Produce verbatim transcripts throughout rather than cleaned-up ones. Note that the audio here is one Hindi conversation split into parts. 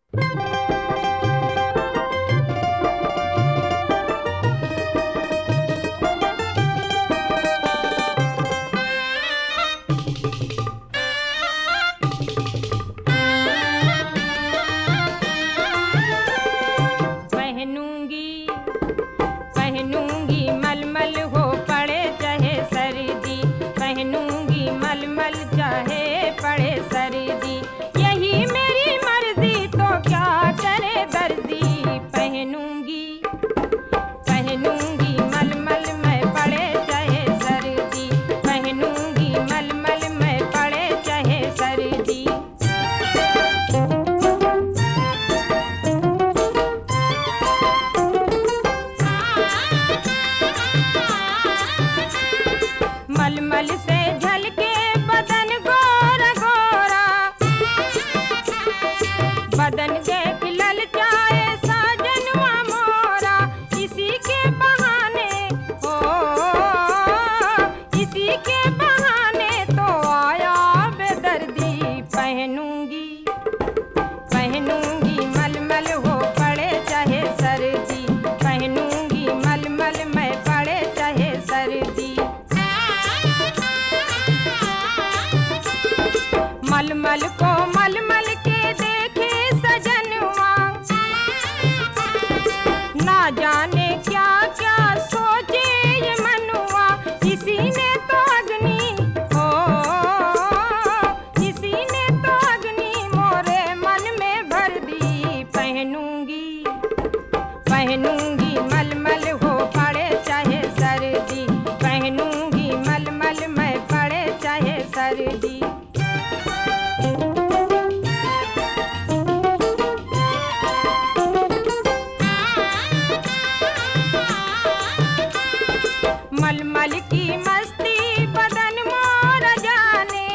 पहनूंगी पहनूंगी मलमल हो पड़े चाहे सर्दी, पहनूंगी मलमल चाहे पड़े सर्दी, यही मेरी मर्जी तो क्या करे दर्जी। पहनूंगी पहनूंगी मलमल मैं पड़े चाहे सर्दी, पहनूंगी मलमल मैं पड़े चाहे सर्दी। मलमल से झलके बदन गोरा गोरा, बदन देख ललचाए साजनवा मोरा, इसी के बहाने ओ इसी के बहाने तो आया बेदर्दी। पहनूंगी पहनूंगी मलमल हो पड़े चाहे सर्दी, पहनूंगी मलमल मैं पड़े चाहे सर्दी। मलमल को मलमल के देखे सजनवा, ना जाने क्या क्या सोचे ये मनुआ, इसी ने तो अग्नि ओ इसी ने तो अग्नि मोरे मन में भर दी। पहनूंगी पहनूंगी मलमल हो पड़े चाहे सर्दी, पहनूंगी मलमल मैं पड़े चाहे सर्दी। मलमल की मस्ती बदन मोर जाने,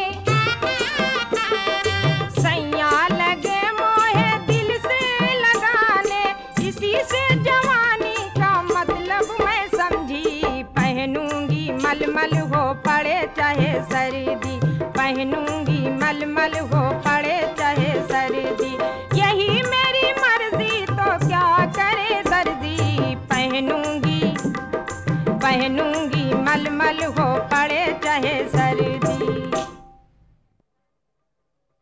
सैया लगे मोहे दिल से लगाने, इसी से जवानी का मतलब मैं समझी। पहनूंगी मलमल हो पड़े चाहे सर्दी, पहनूंगी मलमल हो पड़े चाहे सर्दी, यही मेरी मर्जी तो क्या करे दर्जी। पहनूंगी पहनूंगी मलमल हो पड़े चाहे सर्दी।